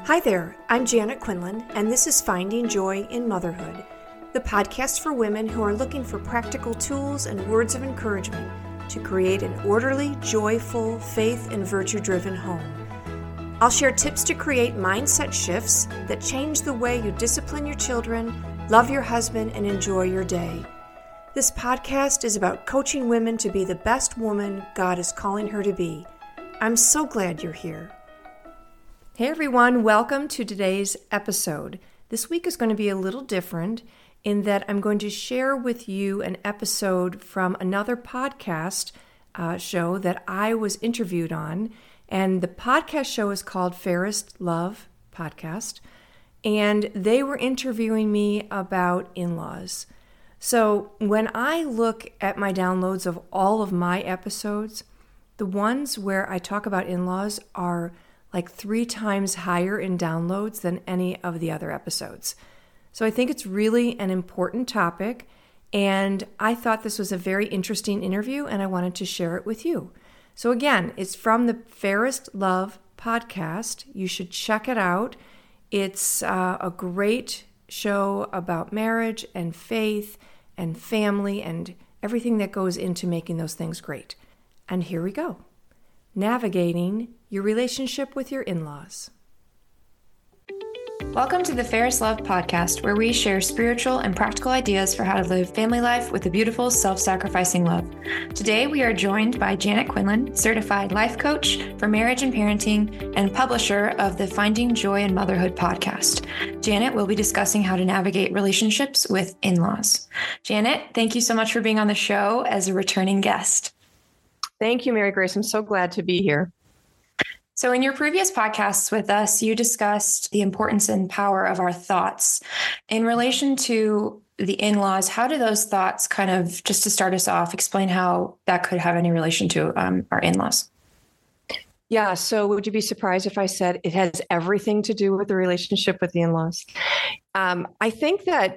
Hi there, I'm Janet Quinlan, and this is Finding Joy in Motherhood, the podcast for women who are looking for practical tools and words of encouragement to create an orderly, joyful, faith and virtue-driven home. I'll share tips to create mindset shifts that change the way you discipline your children, love your husband, and enjoy your day. This podcast is about coaching women to be the best woman God is calling her to be. I'm so glad you're here. Hey everyone, welcome to today's episode. This week is going to be a little different in that I'm going to share with you an episode from another podcast show that I was interviewed on. And the podcast show is called Fairest Love Podcast. And they were interviewing me about in-laws. So when I look at my downloads of all of my episodes, the ones where I talk about in-laws are like 3 times higher in downloads than any of the other episodes. So I think it's really an important topic, and I thought this was a very interesting interview, and I wanted to share it with you. So again, it's from the Fairest Love Podcast. You should check it out. It's a great show about marriage and faith and family and everything that goes into making those things great. And here we go. Navigating your relationship with your in-laws. Welcome to the Fairest Love Podcast, where we share spiritual and practical ideas for how to live family life with a beautiful, self-sacrificing love. Today, we are joined by Janet Quinlan, certified life coach for marriage and parenting and publisher of the Finding Joy in Motherhood podcast. Janet will be discussing how to navigate relationships with in-laws. Janet, thank you so much for being on the show as a returning guest. Thank you, Mary Grace. I'm so glad to be here. So in your previous podcasts with us, you discussed the importance and power of our thoughts. In relation to the in-laws, how do those thoughts kind of, just to start us off, explain how that could have any relation to our in-laws? Yeah. So would you be surprised if I said it has everything to do with the relationship with the in-laws? I think that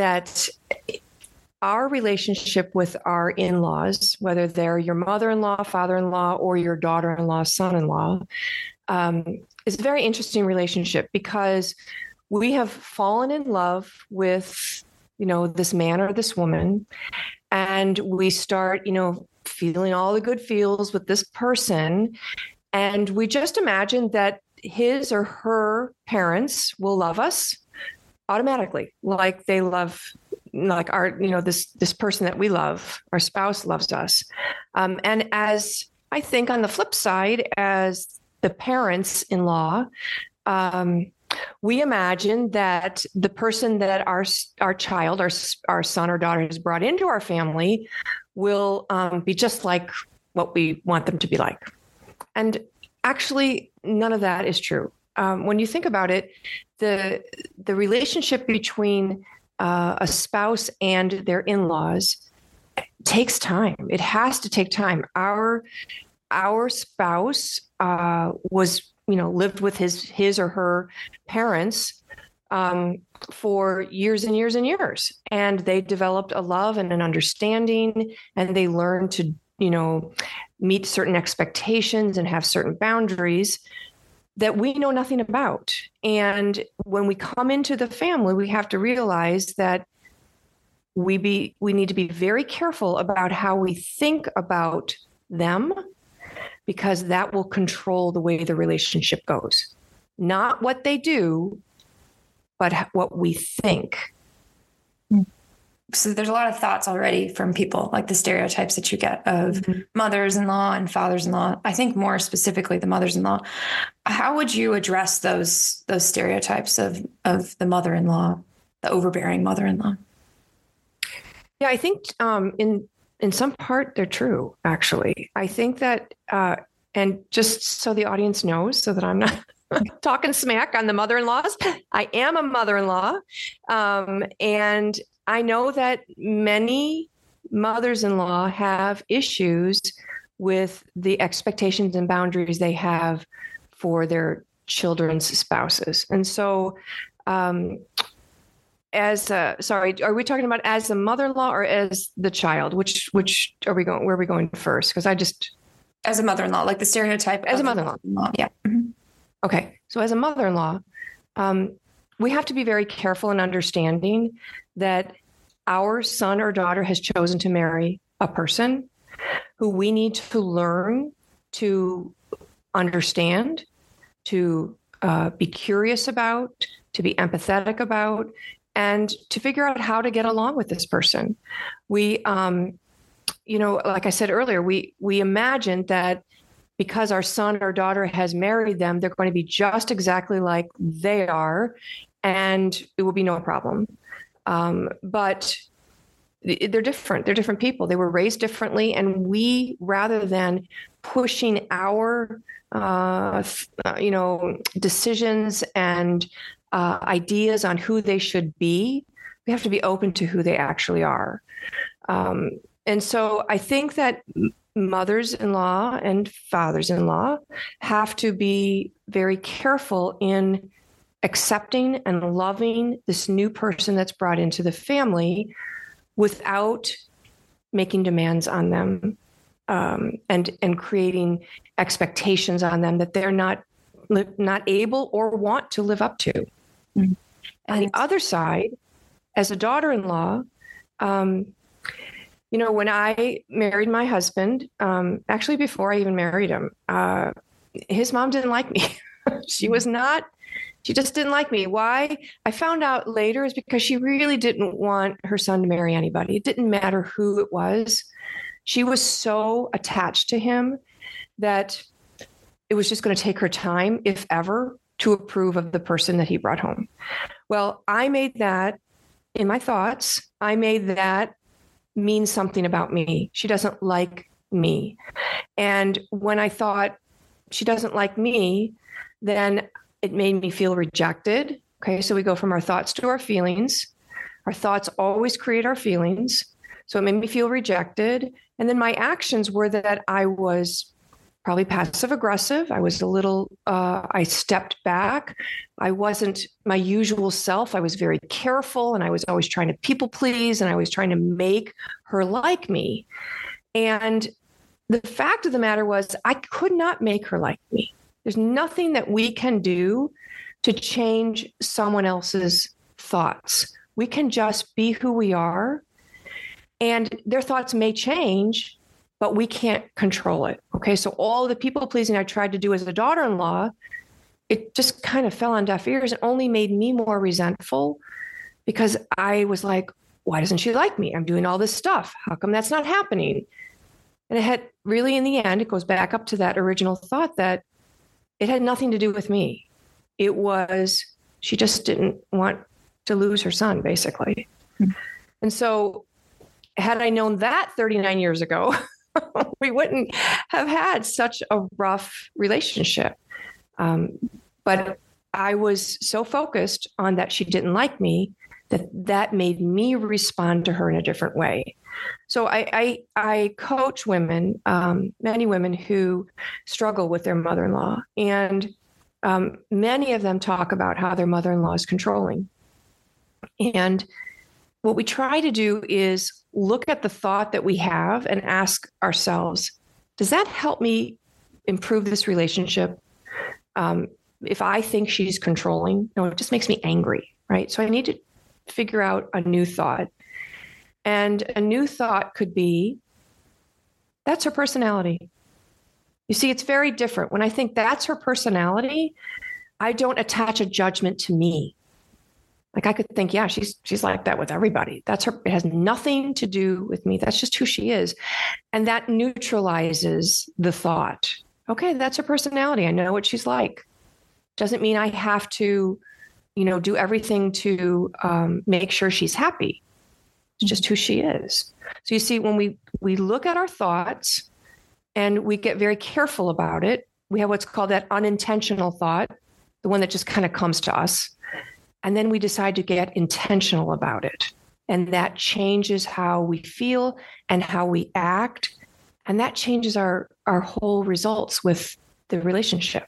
our relationship with our in-laws, whether they're your mother-in-law, father-in-law, or your daughter-in-law, son-in-law, is a very interesting relationship because we have fallen in love with, this man or this woman, and we start, feeling all the good feels with this person. And we just imagine that his or her parents will love us automatically, like they love our, this person that we love, our spouse loves us. And as I think on the flip side, as the parents-in-law, we imagine that the person that our child, our son or daughter has brought into our family will be just like what we want them to be like. And actually, none of that is true. When you think about it, the relationship between a spouse and their in-laws takes time. It has to take time. Our spouse lived with his or her parents for years and years and years, and they developed a love and an understanding, and they learned to meet certain expectations and have certain boundaries that we know nothing about. And when we come into the family, we have to realize that we need to be very careful about how we think about them, because that will control the way the relationship goes. Not what they do, but what we think. So there's a lot of thoughts already from people, like the stereotypes that you get of mothers-in-law and fathers-in-law. I think more specifically the mothers-in-law. How would you address those stereotypes of the mother-in-law, the overbearing mother-in-law? Yeah, I think in some part they're true, actually. I think that, and just so the audience knows, so that I'm not talking smack on the mother-in-laws, I am a mother-in-law, and I know that many mothers-in-law have issues with the expectations and boundaries they have for their children's spouses. And so, are we talking about as the mother-in-law or as the child? Which are we going? Where are we going first? Because as a mother-in-law, like the stereotype as a mother-in-law. Yeah. Okay. So as a mother-in-law, we have to be very careful and understanding that our son or daughter has chosen to marry a person who we need to learn to understand, to be curious about, to be empathetic about, and to figure out how to get along with this person. We, like I said earlier, we imagine that because our son or daughter has married them, they're going to be just exactly like they are, and it will be no problem. But they're different. They're different people. They were raised differently. And we, rather than pushing our, decisions and ideas on who they should be, we have to be open to who they actually are. And so I think that mothers-in-law and fathers-in-law have to be very careful in accepting and loving this new person that's brought into the family without making demands on them, and creating expectations on them that they're not able or want to live up to. Mm-hmm. On the other side, as a daughter-in-law, when I married my husband, actually before I even married him, his mom didn't like me. She just didn't like me. Why? I found out later is because she really didn't want her son to marry anybody. It didn't matter who it was. She was so attached to him that it was just going to take her time, if ever, to approve of the person that he brought home. Well, I made that in my thoughts. I made that mean something about me. She doesn't like me. And when I thought she doesn't like me, then it made me feel rejected. Okay, so we go from our thoughts to our feelings. Our thoughts always create our feelings. So it made me feel rejected. And then my actions were that I was probably passive aggressive. I was a little, I stepped back. I wasn't my usual self. I was very careful, and I was always trying to people please, and I was trying to make her like me. And the fact of the matter was, I could not make her like me. There's nothing that we can do to change someone else's thoughts. We can just be who we are, and their thoughts may change, but we can't control it. Okay. So all the people pleasing I tried to do as a daughter-in-law, it just kind of fell on deaf ears and only made me more resentful, because I was like, why doesn't she like me? I'm doing all this stuff. How come that's not happening? And it had really, in the end, it goes back up to that original thought that it had nothing to do with me. It was, she just didn't want to lose her son, basically. Mm-hmm. And so had I known that 39 years ago, we wouldn't have had such a rough relationship. But I was so focused on that she didn't like me that made me respond to her in a different way. So I coach women, many women who struggle with their mother-in-law, and many of them talk about how their mother-in-law is controlling. And what we try to do is look at the thought that we have and ask ourselves, does that help me improve this relationship? If I think she's controlling, no, it just makes me angry, right? So I need to figure out a new thought. And a new thought could be, that's her personality. You see, it's very different. When I think that's her personality, I don't attach a judgment to me. Like I could think, yeah, she's like that with everybody. That's her. It has nothing to do with me. That's just who she is. And that neutralizes the thought. Okay, that's her personality. I know what she's like. Doesn't mean I have to, do everything to make sure she's happy. It's just who she is. So you see, when we look at our thoughts and we get very careful about it, we have what's called that unintentional thought, the one that just kind of comes to us. And then we decide to get intentional about it. And that changes how we feel and how we act. And that changes our whole results with the relationship.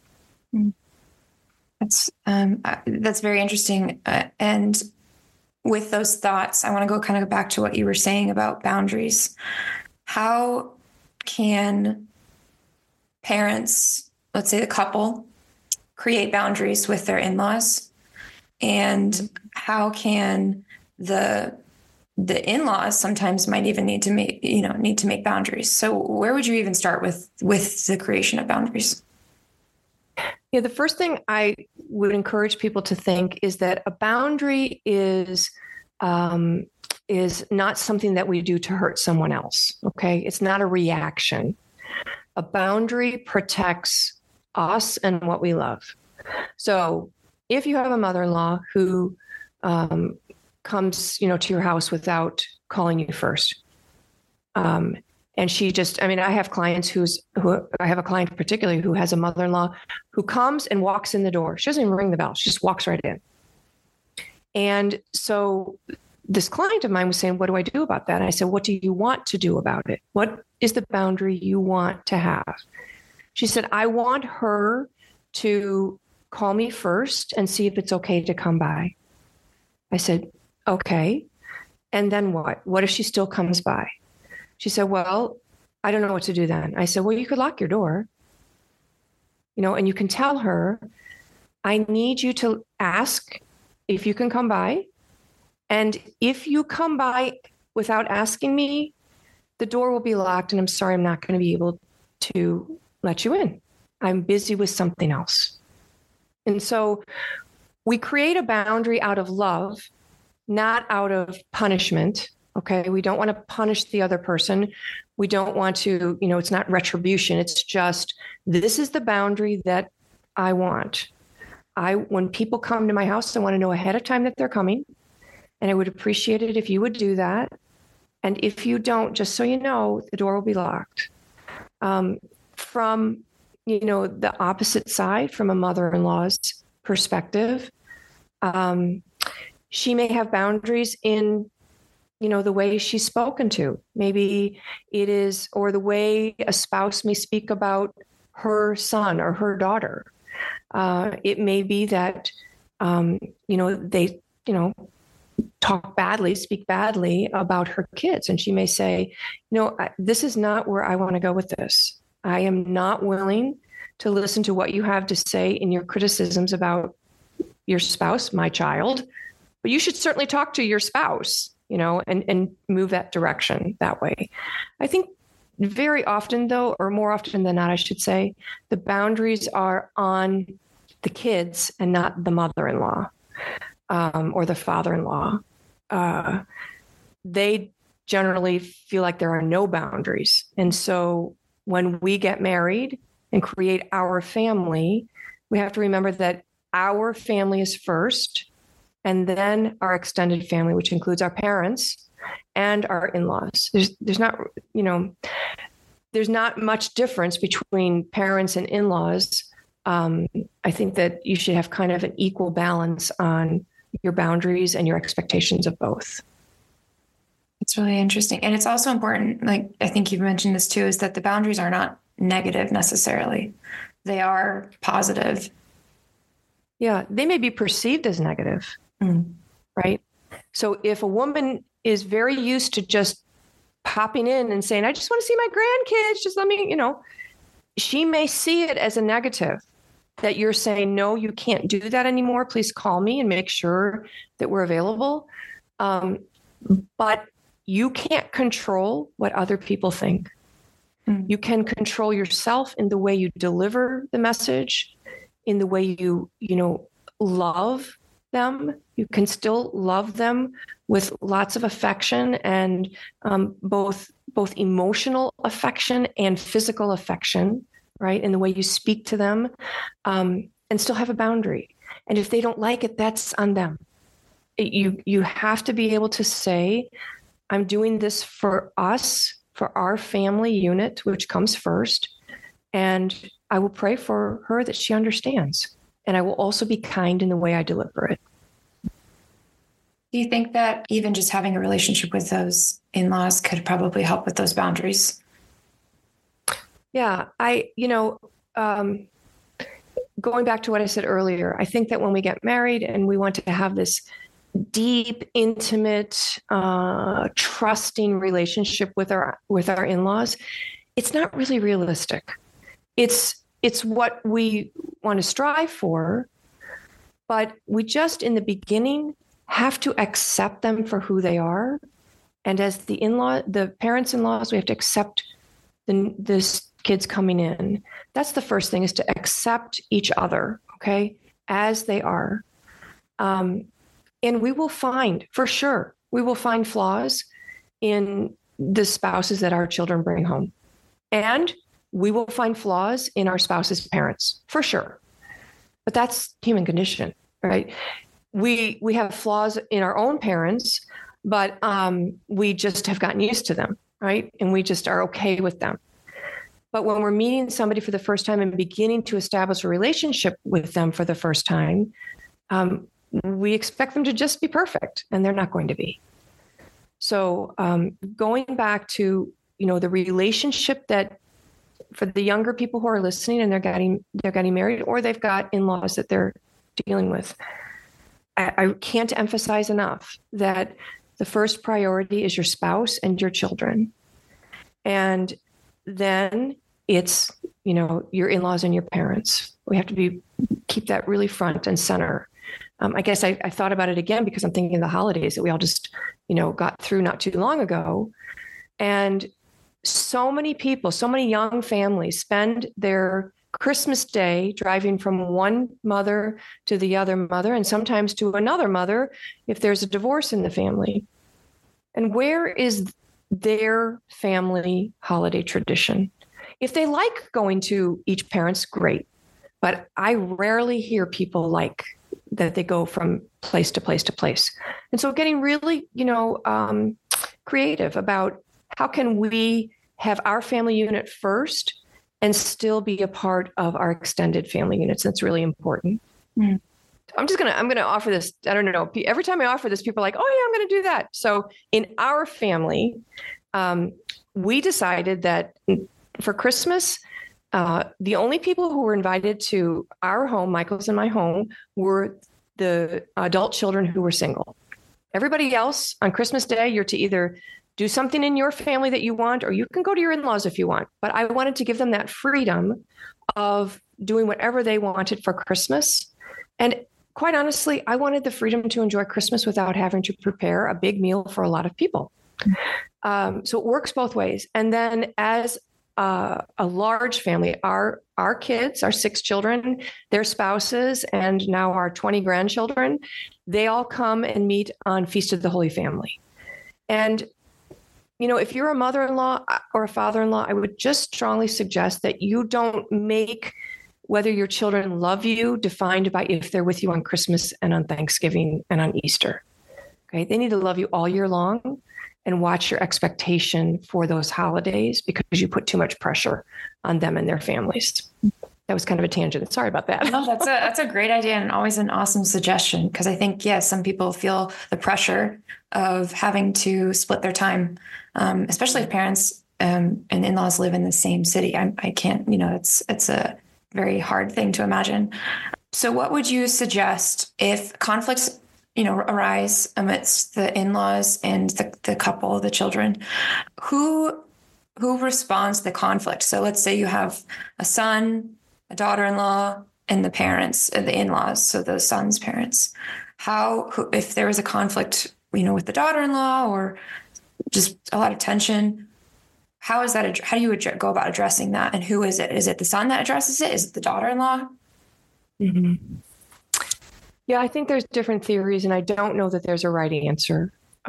That's very interesting. And with those thoughts, I want to go kind of back to what you were saying about boundaries. How can parents, let's say the couple, create boundaries with their in-laws And how can the in-laws sometimes might even need to make boundaries. So where would you even start with the creation of boundaries? Yeah, the first thing I would encourage people to think is that a boundary is not something that we do to hurt someone else. Okay, it's not a reaction. A boundary protects us and what we love. So if you have a mother-in-law who comes, to your house without calling you first, and she just, I have clients I have a client particularly who has a mother-in-law who comes and walks in the door. She doesn't even ring the bell. She just walks right in. And so this client of mine was saying, what do I do about that? And I said, what do you want to do about it? What is the boundary you want to have? She said, I want her to call me first and see if it's okay to come by. I said, okay. And then what? What if she still comes by? She said, well, I don't know what to do then. I said, well, you could lock your door, and you can tell her, I need you to ask if you can come by. And if you come by without asking me, the door will be locked. And I'm sorry, I'm not going to be able to let you in. I'm busy with something else. And so we create a boundary out of love, not out of punishment. Okay. We don't want to punish the other person. We don't want to, it's not retribution. It's just, this is the boundary that I want. When people come to my house, I want to know ahead of time that they're coming. And I would appreciate it if you would do that. And if you don't, just so you know, the door will be locked. From, the opposite side, from a mother-in-law's perspective, she may have boundaries in the way she's spoken to. Maybe it is, or the way a spouse may speak about her son or her daughter. It may be that, they, speak badly about her kids. And she may say, this is not where I want to go with this. I am not willing to listen to what you have to say in your criticisms about your spouse, my child, but you should certainly talk to your spouse, and move that direction that way. I think very often, though, or more often than not, I should say, the boundaries are on the kids and not the mother-in-law or the father-in-law. They generally feel like there are no boundaries. And so when we get married and create our family, we have to remember that our family is first, and then our extended family, which includes our parents and our in-laws. There's not much difference between parents and in-laws. I think that you should have kind of an equal balance on your boundaries and your expectations of both. It's really interesting. And it's also important, like I think you've mentioned this too, is that the boundaries are not negative necessarily. They are positive. Yeah, they may be perceived as negative, right? So if a woman is very used to just popping in and saying, I just want to see my grandkids, just let me, she may see it as a negative, that you're saying, no, you can't do that anymore. Please call me and make sure that we're available. But you can't control what other people think. You can control yourself in the way you deliver the message, in the way you love them. You can still love them with lots of affection and both emotional affection and physical affection, right? In the way you speak to them, and still have a boundary. And if they don't like it, that's on them. You have to be able to say, I'm doing this for us, for our family unit, which comes first. And I will pray for her that she understands. And I will also be kind in the way I deliver it. Do you think that even just having a relationship with those in-laws could probably help with those boundaries? Yeah, going back to what I said earlier, I think that when we get married and we want to have this deep, intimate, trusting relationship with our in-laws, it's not really realistic. It's what we want to strive for, But we just in the beginning have to accept them for who they are. And as the parents-in-laws, we have to accept this kids coming in. That's the first thing, is to accept each other, okay, as they are. And we will find, for sure, we will find flaws in the spouses that our children bring home. And we will find flaws in our spouse's parents, for sure. But that's human condition, right? We have flaws in our own parents, but we just have gotten used to them, right? And we just are okay with them. But when we're meeting somebody for the first time and beginning to establish a relationship with them for the first time, we expect them to just be perfect, and they're not going to be. So going back to, the relationship that for the younger people who are listening and they're getting married, or they've got in-laws that they're dealing with, I can't emphasize enough that the first priority is your spouse and your children. And then it's, your in-laws and your parents. We have to keep that really front and center. I guess I thought about it again because I'm thinking of the holidays that we all just, got through not too long ago. And so many people, so many young families spend their Christmas Day driving from one mother to the other mother, and sometimes to another mother if there's a divorce in the family. And where is their family holiday tradition? If they like going to each parent's, great. But I rarely hear people like that they go from place to place to place. And so getting really, creative about how can we have our family unit first and still be a part of our extended family units. That's really important. Mm. I'm going to offer this. I don't know. Every time I offer this, people are like, oh yeah, I'm going to do that. So in our family, we decided that for Christmas, the only people who were invited to our home, Michael's and my home, were the adult children who were single. Everybody else on Christmas Day, you're to either do something in your family that you want, or you can go to your in-laws if you want. But I wanted to give them that freedom of doing whatever they wanted for Christmas. And quite honestly, I wanted the freedom to enjoy Christmas without having to prepare a big meal for a lot of people. So it works both ways. And then as a large family, our kids, our 6 children, their spouses, and now our 20 grandchildren, they all come and meet on Feast of the Holy Family. And, if you're a mother-in-law or a father-in-law, I would just strongly suggest that you don't make whether your children love you defined by if they're with you on Christmas and on Thanksgiving and on Easter. Okay. They need to love you all year long, and watch your expectation for those holidays, because you put too much pressure on them and their families. That was kind of a tangent. Sorry about that. No, that's a great idea, and always an awesome suggestion. Because I think, yes, some people feel the pressure of having to split their time, especially if parents and in-laws live in the same city. I can't, it's a very hard thing to imagine. So what would you suggest if conflicts arise amidst the in-laws and the couple, the children? Who responds to the conflict? So let's say you have a son, a daughter-in-law, and the parents, and the in-laws, so the son's parents. If there was a conflict, with the daughter-in-law or just a lot of tension, how do you go about addressing that? And who is it? Is it the son that addresses it? Is it the daughter-in-law? Mm-hmm. Yeah, I think there's different theories, and I don't know that there's a right answer.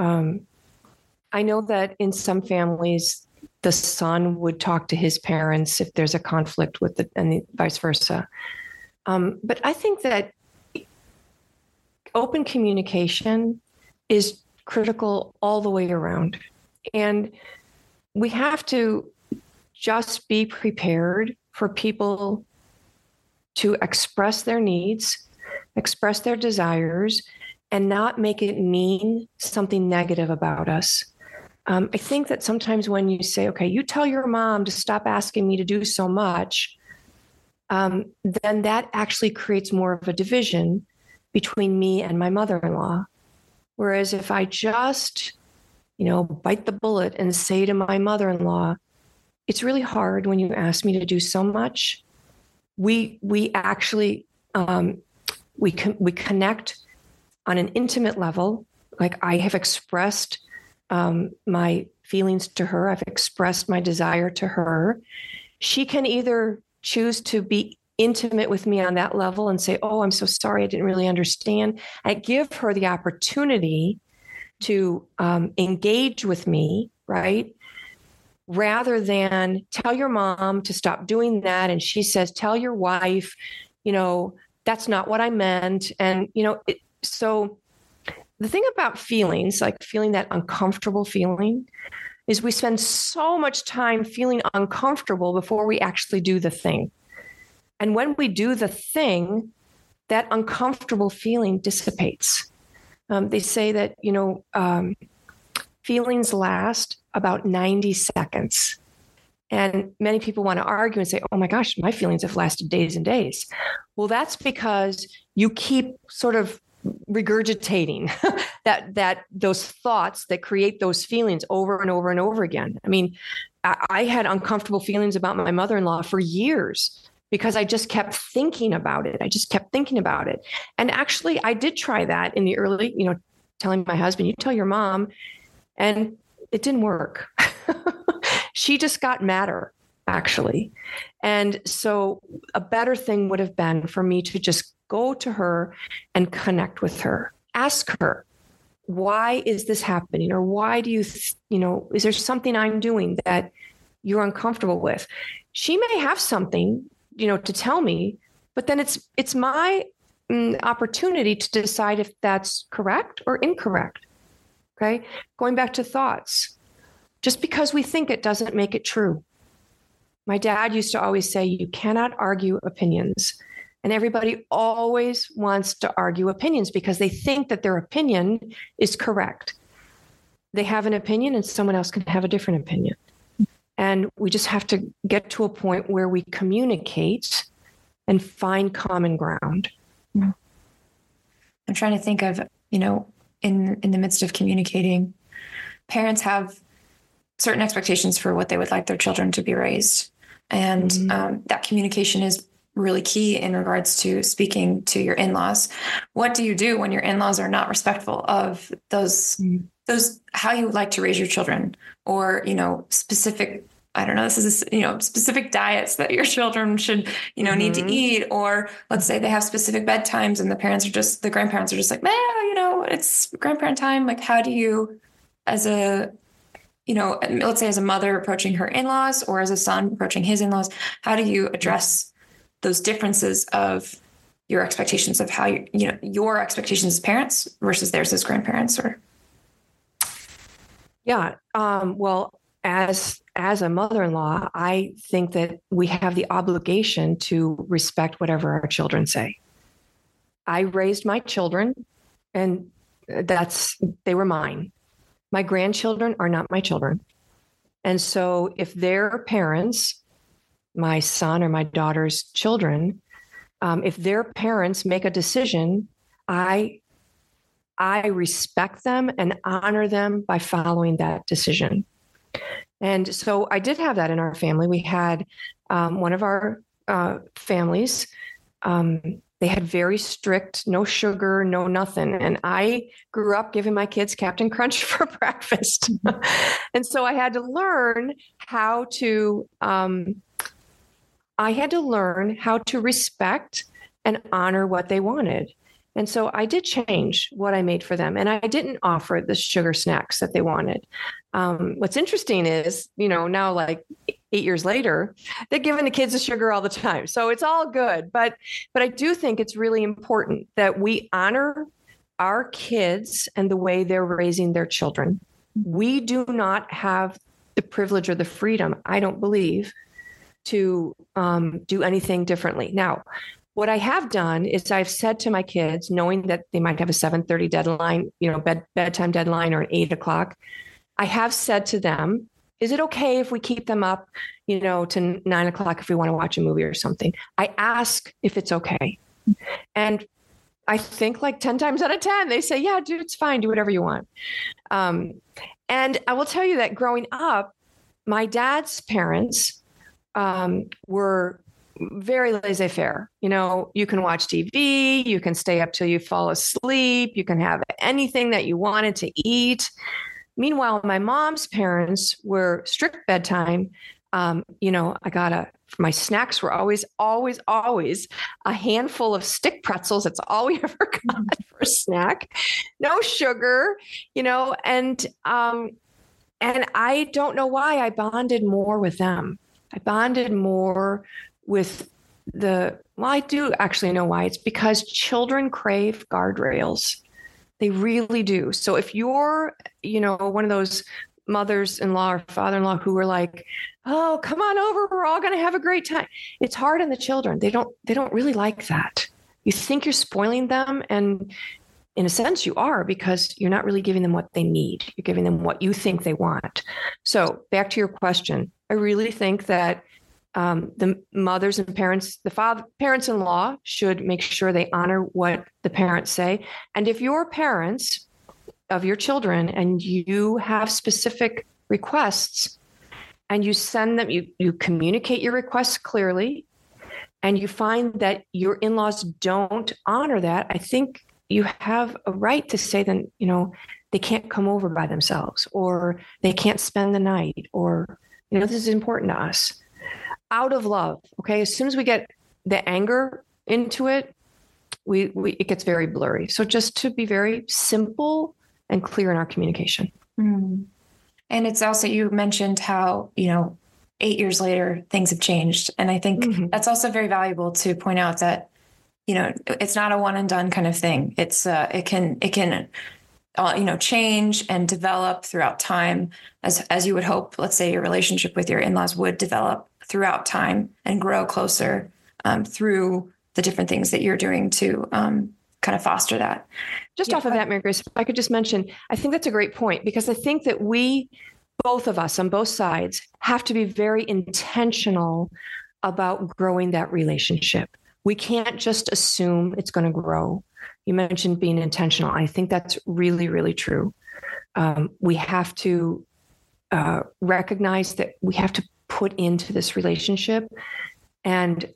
I know that in some families, the son would talk to his parents if there's a conflict and vice versa. But I think that open communication is critical all the way around. And we have to just be prepared for people to express their needs, express their desires, and not make it mean something negative about us. I think that sometimes when you say, okay, you tell your mom to stop asking me to do so much, then that actually creates more of a division between me and my mother-in-law. Whereas if I just, bite the bullet and say to my mother-in-law, it's really hard when you ask me to do so much. We actually we connect on an intimate level. Like I have expressed my feelings to her. I've expressed my desire to her. She can either choose to be intimate with me on that level and say, oh, I'm so sorry, I didn't really understand. I give her the opportunity to engage with me, right? Rather than tell your mom to stop doing that. And she says, tell your wife, that's not what I meant. And, so the thing about feelings, like feeling that uncomfortable feeling, is we spend so much time feeling uncomfortable before we actually do the thing. And when we do the thing, that uncomfortable feeling dissipates. They say that, feelings last about 90 seconds. And many people want to argue and say, oh my gosh, my feelings have lasted days and days. Well, that's because you keep sort of regurgitating that those thoughts that create those feelings over and over and over again. I mean, I had uncomfortable feelings about my mother-in-law for years because I just kept thinking about it. And actually, I did try that in the early, telling my husband, you tell your mom, and it didn't work. She just got madder, actually. And so a better thing would have been for me to just go to her and connect with her. Ask her, why is this happening? Or why do you, is there something I'm doing that you're uncomfortable with? She may have something, to tell me, but then it's my opportunity to decide if that's correct or incorrect. Okay. Going back to thoughts, just because we think it doesn't make it true. My dad used to always say, you cannot argue opinions. And everybody always wants to argue opinions because they think that their opinion is correct. They have an opinion and someone else can have a different opinion. And we just have to get to a point where we communicate and find common ground. I'm trying to think of, in the midst of communicating, parents have certain expectations for what they would like their children to be raised. And that communication is really key in regards to speaking to your in-laws. What do you do when your in-laws are not respectful of those how you would like to raise your children, or, specific, I don't know, this is, specific diets that your children should, need to eat, or let's say they have specific bedtimes and the grandparents are just like, it's grandparent time. Like, how do you, as a, let's say as a mother approaching her in-laws or as a son approaching his in-laws, how do you address those differences of your expectations of how your expectations as parents versus theirs as grandparents? Or well, as a mother-in-law, I think that we have the obligation to respect whatever our children say. I raised my children, and they were mine. My grandchildren are not my children. And so if their parents, my son or my daughter's children, if their parents make a decision, I respect them and honor them by following that decision. And so I did have that in our family. We had one of our families, they had very strict, no sugar, no nothing. And I grew up giving my kids Captain Crunch for breakfast. And so I had to learn how to respect and honor what they wanted. And so I did change what I made for them. And I didn't offer the sugar snacks that they wanted. What's interesting is, now like 8 years later, they're giving the kids the sugar all the time. So it's all good. But I do think it's really important that we honor our kids and the way they're raising their children. We do not have the privilege or the freedom, I don't believe, to do anything differently. Now, what I have done is I've said to my kids, knowing that they might have a 7:30 deadline, bedtime deadline, or an 8 o'clock, I have said to them, is it okay if we keep them up, to 9 o'clock if we want to watch a movie or something? I ask if it's okay. And I think like 10 times out of 10, they say, yeah, dude, it's fine. Do whatever you want. And I will tell you that growing up, my dad's parents were very laissez-faire. You can watch TV, you can stay up till you fall asleep, you can have anything that you wanted to eat. Meanwhile, my mom's parents were strict bedtime. My snacks were always a handful of stick pretzels. That's all we ever got for a snack. No sugar, and I don't know why I bonded more with them. I bonded more with I do actually know why. It's because children crave guardrails. They really do. So if you're, one of those mothers-in-law or father-in-law who were like, oh, come on over, we're all going to have a great time. It's hard on the children. They don't really like that. You think you're spoiling them, and in a sense you are, because you're not really giving them what they need. You're giving them what you think they want. So back to your question, I really think that the mothers and parents, parents-in-law should make sure they honor what the parents say. And if you're parents of your children and you have specific requests and you send them, you communicate your requests clearly, and you find that your in-laws don't honor that, I think you have a right to say then, they can't come over by themselves, or they can't spend the night, or, this is important to us. Out of love. Okay. As soon as we get the anger into it, it gets very blurry. So just to be very simple and clear in our communication. Mm. And it's also, you mentioned how, 8 years later, things have changed. And I think that's also very valuable to point out that, it's not a one and done kind of thing. It's it can change and develop throughout time, as you would hope. Let's say your relationship with your in-laws would develop throughout time and grow closer through the different things that you're doing to kind of foster that. Just off of that, Mary Grace, if I could just mention, I think that's a great point, because I think that both of us on both sides, have to be very intentional about growing that relationship. We can't just assume it's going to grow. You mentioned being intentional. I think that's really, really true. We have to recognize that we have to put into this relationship and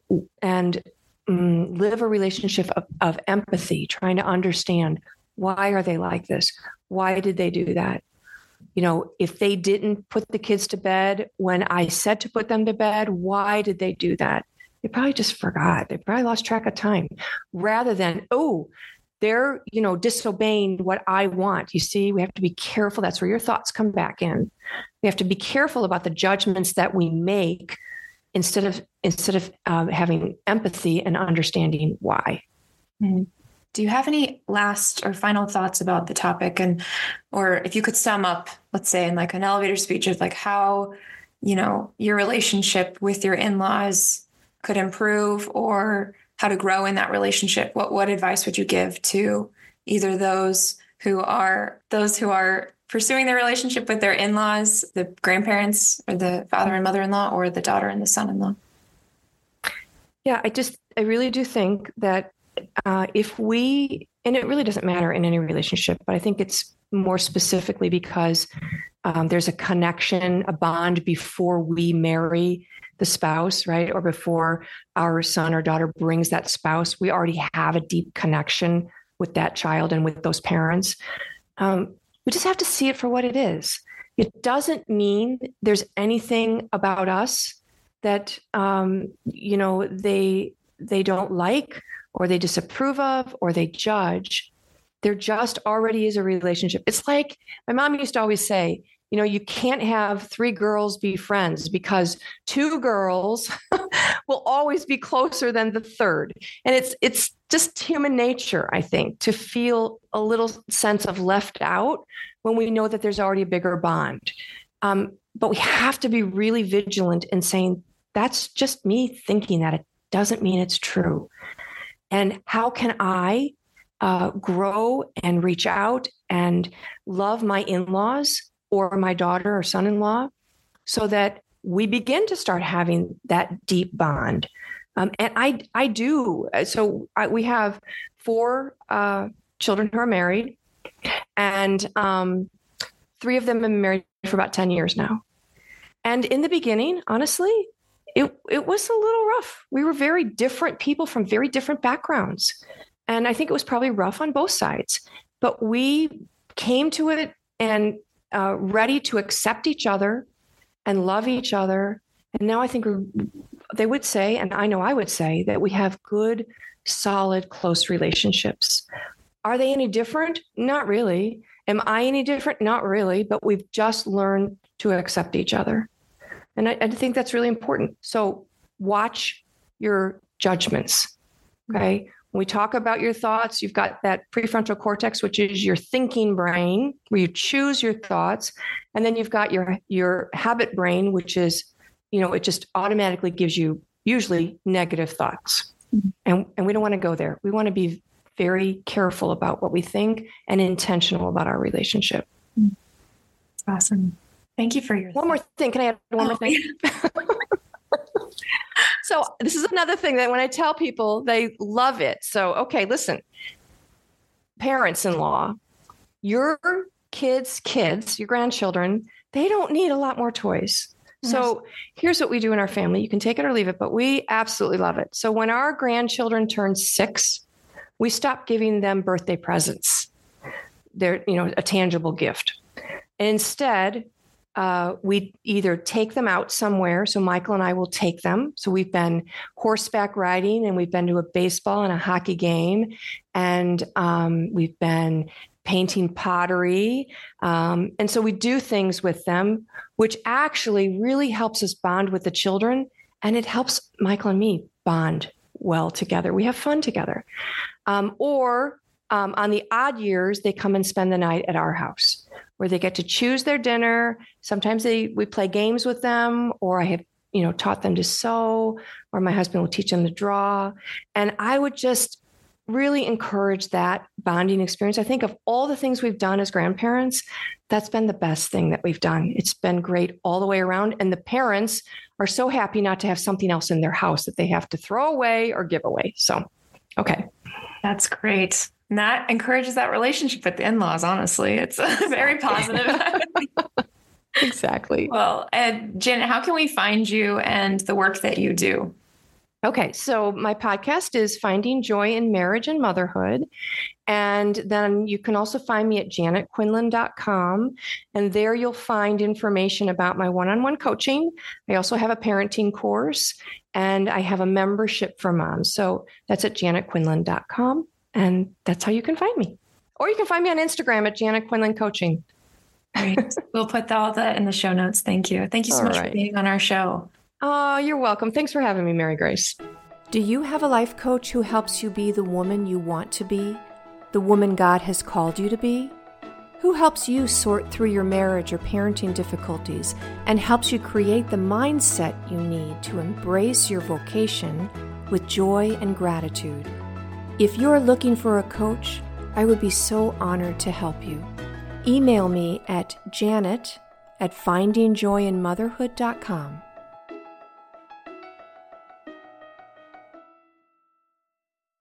live a relationship of empathy, trying to understand, why are they like this? Why did they do that? If they didn't put the kids to bed when I said to put them to bed, why did they do that? They probably just forgot. They probably lost track of time, rather than, they're, disobeying what I want. You see, we have to be careful. That's where your thoughts come back in. We have to be careful about the judgments that we make instead of having empathy and understanding why. Mm-hmm. Do you have any last or final thoughts about the topic, or if you could sum up, let's say in like an elevator speech of like how, your relationship with your in-laws could improve, or how to grow in that relationship? What advice would you give to either those who are pursuing their relationship with their in-laws, the grandparents, or the father and mother-in-law, or the daughter and the son-in-law? Yeah, I really do think that if we, and it really doesn't matter in any relationship, but I think it's more specifically because there's a connection, a bond before we marry the spouse, right? Or before our son or daughter brings that spouse, we already have a deep connection with that child and with those parents. We just have to see it for what it is. It doesn't mean there's anything about us that, they don't like, or they disapprove of, or they judge. There just already is a relationship. It's like my mom used to always say, you can't have 3 girls be friends, because 2 girls will always be closer than the third. And it's just human nature, I think, to feel a little sense of left out when we know that there's already a bigger bond. But we have to be really vigilant in saying, that's just me thinking that. It doesn't mean it's true. And how can I grow and reach out and love my in-laws or my daughter or son-in-law, so that we begin to start having that deep bond. And I do. So we have 4 children who are married, and 3 of them have been married for about 10 years now. And in the beginning, honestly, it was a little rough. We were very different people from very different backgrounds. And I think it was probably rough on both sides, but we came to it and ready to accept each other and love each other. And now I think they would say, and I know I would say, that we have good, solid, close relationships. Are they any different? Not really. Am I any different? Not really. But we've just learned to accept each other. And I think that's really important. So watch your judgments. Okay. When we talk about your thoughts, you've got that prefrontal cortex, which is your thinking brain, where you choose your thoughts. And then you've got your habit brain, which is, it just automatically gives you usually negative thoughts. And we don't want to go there. We want to be very careful about what we think and intentional about our relationship. Awesome. Thank you for your One more thing. Can I add one more thing? So this is another thing that when I tell people, they love it. So, okay, listen, parents-in-law, your kids, your grandchildren, they don't need a lot more toys. Yes. So here's what we do in our family. You can take it or leave it, but we absolutely love it. So when our grandchildren turn 6, we stop giving them birthday presents. They're, a tangible gift. And instead, we either take them out somewhere. So Michael and I will take them. So we've been horseback riding, and we've been to a baseball and a hockey game. And we've been painting pottery. And so we do things with them, which actually really helps us bond with the children. And it helps Michael and me bond well together. We have fun together. Or on the odd years, they come and spend the night at our house, where they get to choose their dinner. Sometimes we play games with them, or I have, taught them to sew, or my husband will teach them to draw. And I would just really encourage that bonding experience. I think of all the things we've done as grandparents, that's been the best thing that we've done. It's been great all the way around. And the parents are so happy not to have something else in their house that they have to throw away or give away. So, okay. That's great. And that encourages that relationship with the in-laws, honestly. It's very positive. Exactly. Well, Janet, how can we find you and the work that you do? Okay, so my podcast is Finding Joy in Marriage and Motherhood. And then you can also find me at janetquinlan.com. And there you'll find information about my one-on-one coaching. I also have a parenting course, and I have a membership for moms. So that's at janetquinlan.com. And that's how you can find me. Or you can find me on Instagram at Janet Quinlan Coaching. Great. We'll put all that in the show notes. Thank you. Thank you so much for being on our show. Oh, you're welcome. Thanks for having me, Mary Grace. Do you have a life coach who helps you be the woman you want to be? The woman God has called you to be? Who helps you sort through your marriage or parenting difficulties and helps you create the mindset you need to embrace your vocation with joy and gratitude? If you're looking for a coach, I would be so honored to help you. Email me at janet@findingjoyinmotherhood.com.